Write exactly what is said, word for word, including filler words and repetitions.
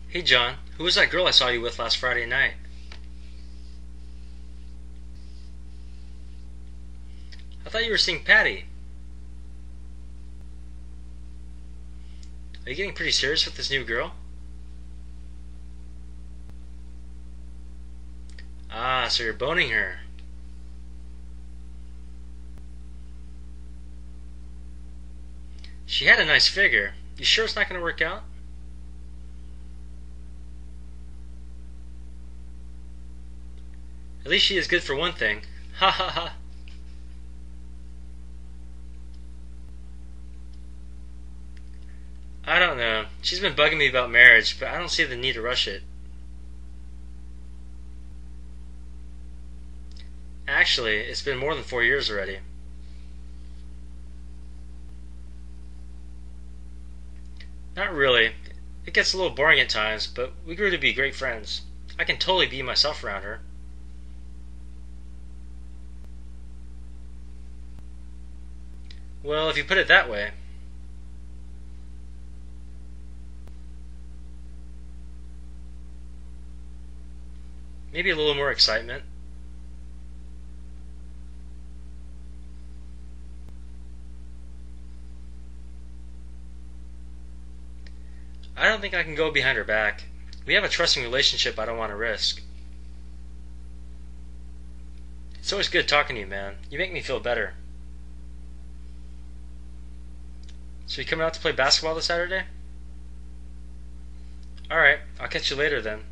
Hey John, who was that girl I saw you with last Friday night? I thought you were seeing Patty. Are you getting pretty serious with this new girl? Ah, so you're boning her. She had a nice figure. You sure it's not going to work out? At least she is good for one thing. Ha ha ha. I don't know. She's been bugging me about marriage, but I don't see the need to rush it. Actually, it's been more than four years already. Not really. It gets a little boring at times, but we grew to be great friends. I can totally be myself around her. Well, if you put it that way. Maybe a little more excitement. I don't think I can go behind her back. We have a trusting relationship I don't want to risk. It's always good talking to you, man. You make me feel better. So you coming out to play basketball this Saturday? Alright, I'll catch you later then.